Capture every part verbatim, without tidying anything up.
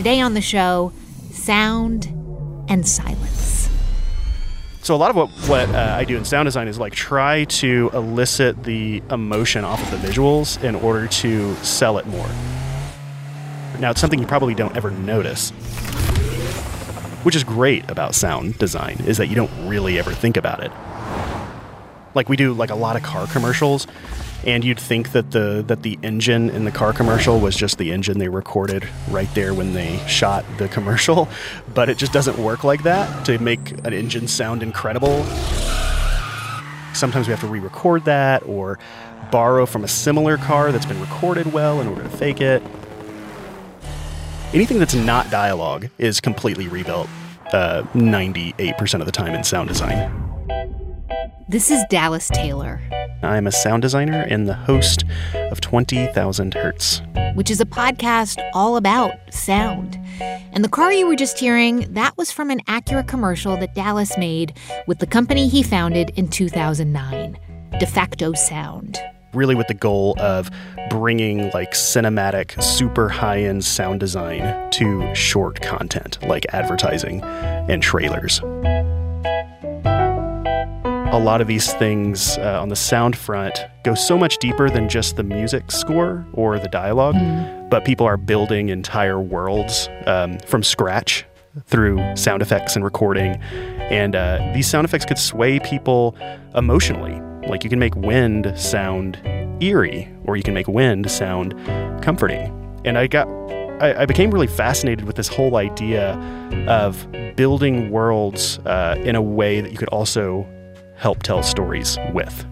Today on the show, sound and silence. So a lot of what, what uh, I do in sound design is like try to elicit the emotion off of the visuals in order to sell it more. Now, it's something you probably don't ever notice, which is great about sound design, is that you don't really ever think about it. Like we do like a lot of car commercials, and you'd think that the that the engine in the car commercial was just the engine they recorded right there when they shot the commercial, but it just doesn't work like that to make an engine sound incredible. Sometimes we have to re-record that or borrow from a similar car that's been recorded well in order to fake it. Anything that's not dialogue is completely rebuilt uh, ninety-eight percent of the time in sound design. This is Dallas Taylor. I'm a sound designer and the host of twenty thousand Hertz, which is a podcast all about sound. And the car you were just hearing, that was from an Acura commercial that Dallas made with the company he founded in two thousand nine, DeFacto Sound. Really with the goal of bringing like cinematic, super high-end sound design to short content like advertising and trailers. A lot of these things uh, on the sound front go so much deeper than just the music score or the dialogue, mm. but people are building entire worlds um, from scratch through sound effects and recording. And uh, these sound effects could sway people emotionally. Like you can make wind sound eerie, or you can make wind sound comforting. And I got, I, I became really fascinated with this whole idea of building worlds uh, in a way that you could also help tell stories with.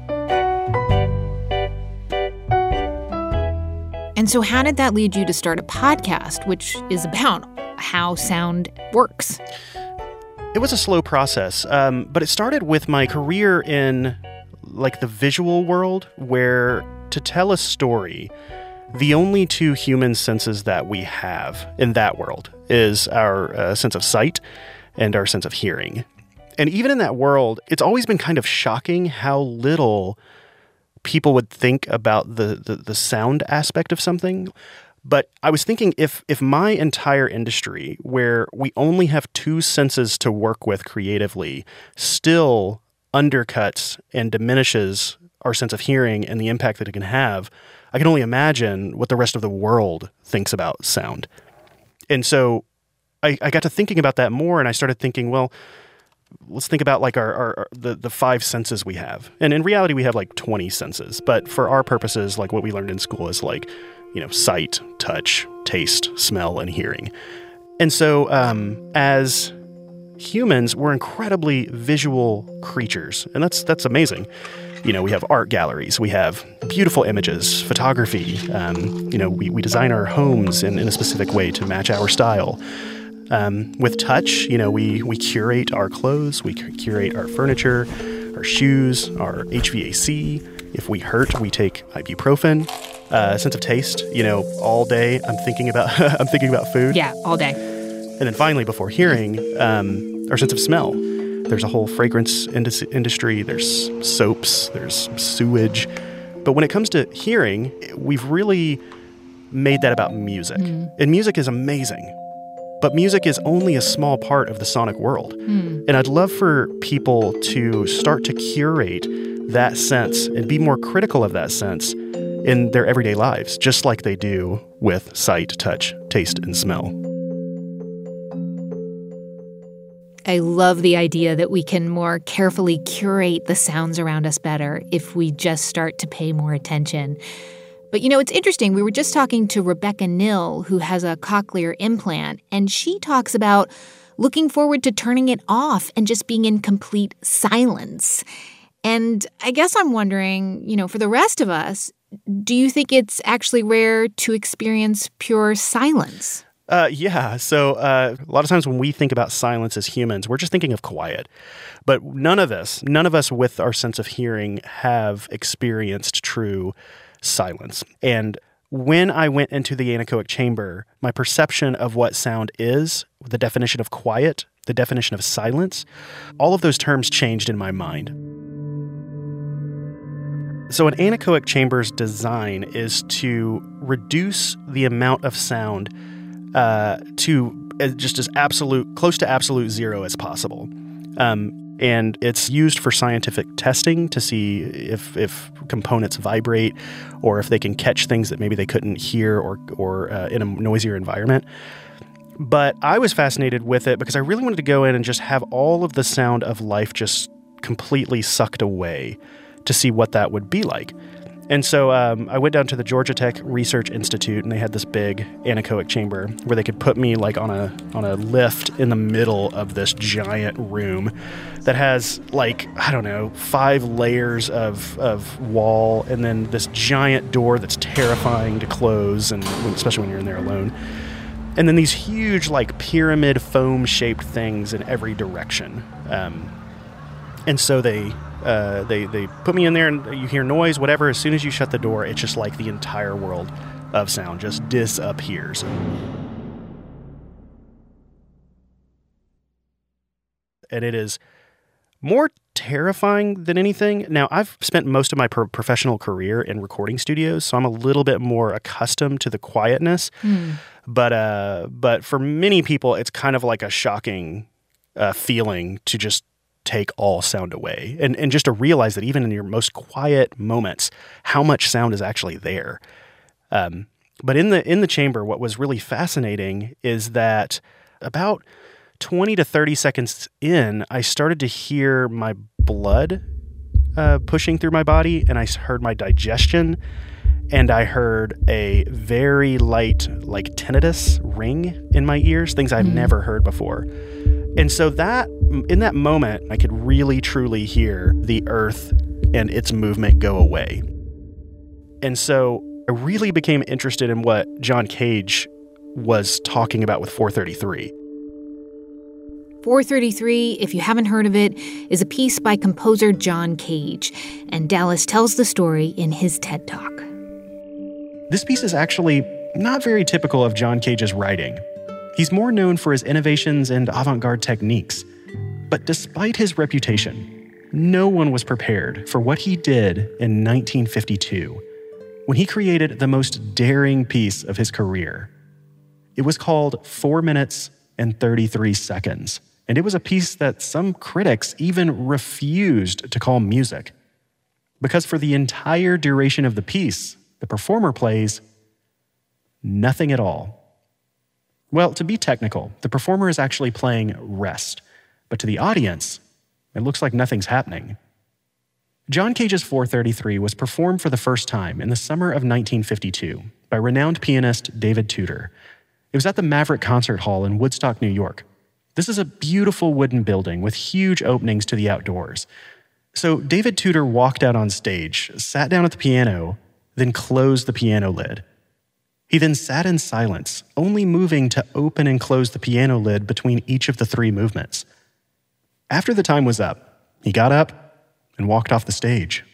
And so how did that lead you to start a podcast, which is about how sound works? It was a slow process, um, but it started with my career in like the visual world, where to tell a story, the only two human senses that we have in that world is our uh, sense of sight and our sense of hearing. And even in that world, it's always been kind of shocking how little people would think about the, the, the sound aspect of something. But I was thinking if if my entire industry, where we only have two senses to work with creatively, still undercuts and diminishes our sense of hearing and the impact that it can have, I can only imagine what the rest of the world thinks about sound. And so I, I got to thinking about that more, and I started thinking, well, let's think about like our, our, our the, the five senses we have. And in reality, we have like twenty senses. But for our purposes, like what we learned in school is like, you know, sight, touch, taste, smell, and hearing. And so um, as humans, we're incredibly visual creatures. And that's that's amazing. You know, we have art galleries, we have beautiful images, photography. Um, you know, we, we design our homes in, in a specific way to match our style. Um, with touch, you know, we, we curate our clothes, we curate our furniture, our shoes, our H V A C. If we hurt, we take ibuprofen. Uh, sense of taste, you know, all day I'm thinking about I'm thinking about food. Yeah, all day. And then finally, before hearing, um, our sense of smell. There's a whole fragrance indus- industry. There's soaps. There's sewage. But when it comes to hearing, we've really made that about music. Mm. And music is amazing. But music is only a small part of the sonic world. Mm. And I'd love for people to start to curate that sense and be more critical of that sense in their everyday lives, just like they do with sight, touch, taste, and smell. I love the idea that we can more carefully curate the sounds around us better if we just start to pay more attention. But, you know, it's interesting. We were just talking to Rebecca Nill, who has a cochlear implant, and she talks about looking forward to turning it off and just being in complete silence. And I guess I'm wondering, you know, for the rest of us, do you think it's actually rare to experience pure silence? Uh, yeah. So uh, a lot of times when we think about silence as humans, we're just thinking of quiet. But none of us, none of us with our sense of hearing have experienced true silence. And when I went into the anechoic chamber, my perception of what sound is, the definition of quiet, the definition of silence, all of those terms changed in my mind. So an anechoic chamber's design is to reduce the amount of sound uh, to just as absolute, close to absolute zero as possible. Um, and it's used for scientific testing to see if if components vibrate or if they can catch things that maybe they couldn't hear or or uh, in a noisier environment. But I was fascinated with it because I really wanted to go in and just have all of the sound of life just completely sucked away to see what that would be like. And so um, I went down to the Georgia Tech Research Institute, and they had this big anechoic chamber where they could put me like on a on a lift in the middle of this giant room that has like, I don't know, five layers of of wall, and then this giant door that's terrifying to close, and especially when you're in there alone. And then these huge like pyramid foam-shaped things in every direction. Um, and so they... Uh, they they put me in there and you hear noise, whatever. As soon as you shut the door, it's just like the entire world of sound just disappears. And it is more terrifying than anything. Now, I've spent most of my pro- professional career in recording studios, so I'm a little bit more accustomed to the quietness. Mm. But uh, but for many people, it's kind of like a shocking uh, feeling to just take all sound away and, and just to realize that even in your most quiet moments, how much sound is actually there. Um, but in the in the chamber, what was really fascinating is that about twenty to thirty seconds in, I started to hear my blood uh, pushing through my body, and I heard my digestion, and I heard a very light, like tinnitus ring in my ears, things I've mm-hmm. never heard before. And so that, in that moment, I could really, truly hear the earth and its movement go away. And so I really became interested in what John Cage was talking about with four thirty-three. four thirty-three, if you haven't heard of it, is a piece by composer John Cage, and Dallas tells the story in his TED Talk. This piece is actually not very typical of John Cage's writing. He's more known for his innovations and avant-garde techniques. But despite his reputation, no one was prepared for what he did in nineteen fifty-two, when he created the most daring piece of his career. It was called four minutes and thirty-three seconds, and it was a piece that some critics even refused to call music. Because for the entire duration of the piece, the performer plays nothing at all. Well, to be technical, the performer is actually playing rest, but to the audience, it looks like nothing's happening. John Cage's four thirty-three was performed for the first time in the summer of nineteen fifty-two by renowned pianist David Tudor. It was at the Maverick Concert Hall in Woodstock, New York. This is a beautiful wooden building with huge openings to the outdoors. So David Tudor walked out on stage, sat down at the piano, then closed the piano lid. He then sat in silence, only moving to open and close the piano lid between each of the three movements. After the time was up, he got up and walked off the stage.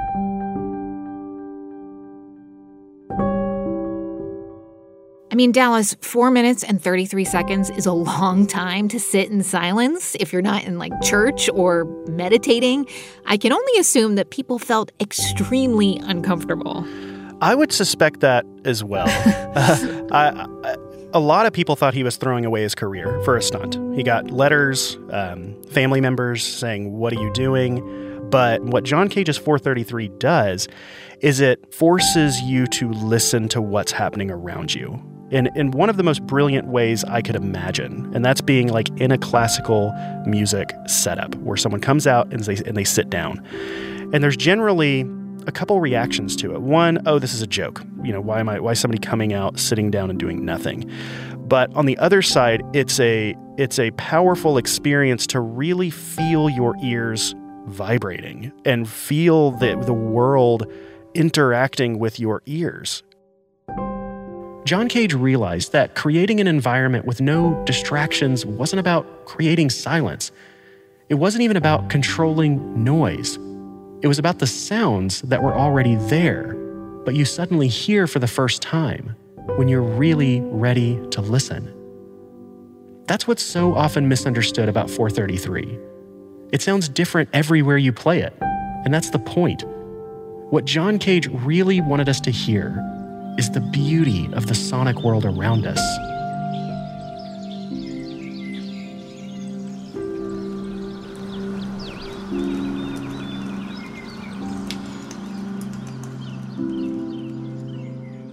I mean, Dallas, four minutes and thirty-three seconds is a long time to sit in silence if you're not in, like, church or meditating. I can only assume that people felt extremely uncomfortable. I would suspect that as well. uh, I, I, a lot of people thought he was throwing away his career for a stunt. He got letters, um, family members saying, "What are you doing?" But what John Cage's four thirty-three does is it forces you to listen to what's happening around you in, in one of the most brilliant ways I could imagine. And that's being like in a classical music setup where someone comes out and they, and they sit down. And there's generally a couple reactions to it. One, oh, this is a joke. You know, why am I, why is somebody coming out, sitting down and doing nothing? But on the other side, it's a, it's a powerful experience to really feel your ears vibrating and feel the, the world interacting with your ears. John Cage realized that creating an environment with no distractions wasn't about creating silence. It wasn't even about controlling noise. It was about the sounds that were already there, but you suddenly hear for the first time when you're really ready to listen. That's what's so often misunderstood about four thirty-three. It sounds different everywhere you play it, and that's the point. What John Cage really wanted us to hear is the beauty of the sonic world around us.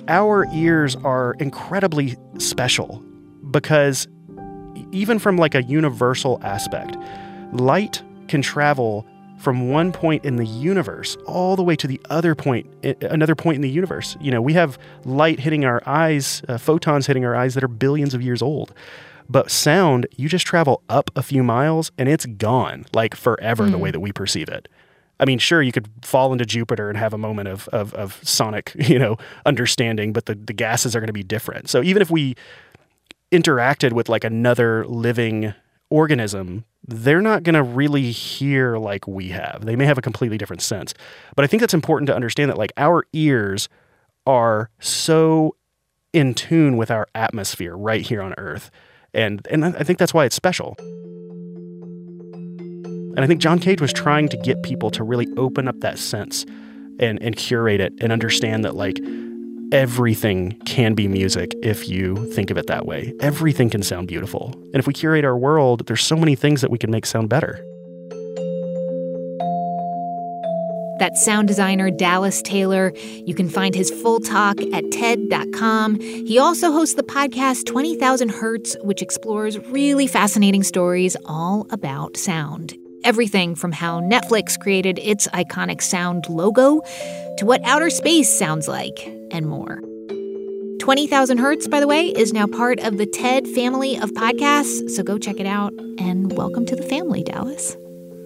our ears are incredibly special because even from like a universal aspect, light can travel from one point in the universe all the way to the other point, another point in the universe. You know, we have light hitting our eyes, uh, photons hitting our eyes that are billions of years old. But sound, you just travel up a few miles and it's gone, like forever, mm. the way that we perceive it. I mean, sure, you could fall into Jupiter and have a moment of of, of sonic, you know, understanding, but the, the gases are going to be different. So even if we interacted with like another living organism, they're not going to really hear like we have. They may have a completely different sense. But I think that's important to understand that like our ears are so in tune with our atmosphere right here on Earth. And and I think that's why it's special. And I think John Cage was trying to get people to really open up that sense and, and curate it and understand that like everything can be music if you think of it that way. Everything can sound beautiful. And if we curate our world, there's so many things that we can make sound better. That's sound designer Dallas Taylor. You can find his full talk at T E D dot com. He also hosts the podcast twenty thousand Hertz, which explores really fascinating stories all about sound. Everything from how Netflix created its iconic sound logo to what outer space sounds like and more. twenty thousand Hertz, by the way, is now part of the T E D family of podcasts, so go check it out. And welcome to the family, Dallas.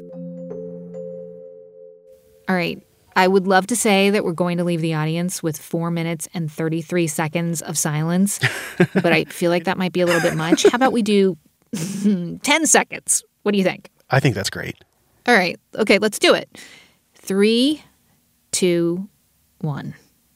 All right. I would love to say that we're going to leave the audience with four minutes and thirty-three seconds of silence, but I feel like that might be a little bit much. How about we do ten seconds? What do you think? I think that's great. All right. Okay, let's do it. Three, two, one.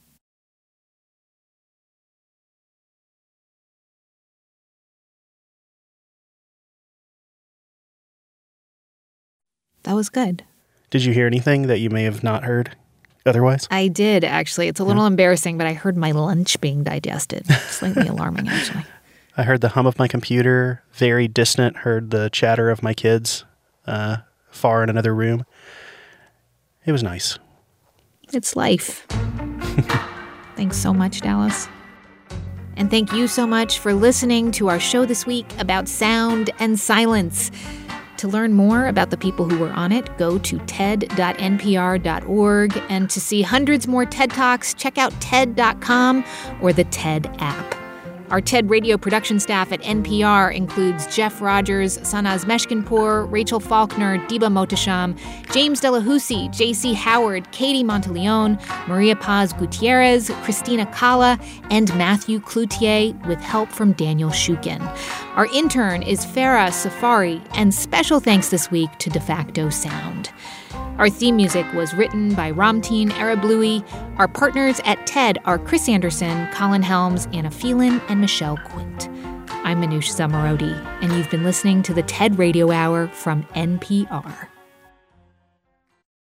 That was good. Did you hear anything that you may have not heard otherwise? I did, actually. It's a little yeah. embarrassing, but I heard my lunch being digested. Slightly alarming, actually. I heard the hum of my computer, very distant, heard the chatter of my kids uh, far in another room. It was nice. It's life. Thanks so much, Dallas. And thank you so much for listening to our show this week about sound and silence. To learn more about the people who were on it, go to T E D dot N P R dot org. And to see hundreds more TED Talks, check out T E D dot com or the TED app. Our TED radio production staff at N P R includes Jeff Rogers, Sanaz Meshkinpour, Rachel Faulkner, Diba Mohtasham, James Delahousie, J C Howard, Katie Monteleone, Maria Paz Gutierrez, Christina Kala, and Matthew Cloutier, with help from Daniel Shukin. Our intern is Farah Safari, and special thanks this week to De Facto Sound. Our theme music was written by Ramteen Arablouei. Our partners at TED are Chris Anderson, Colin Helms, Anna Phelan, and Michelle Quint. I'm Manoush Zomorodi, and you've been listening to the TED Radio Hour from N P R.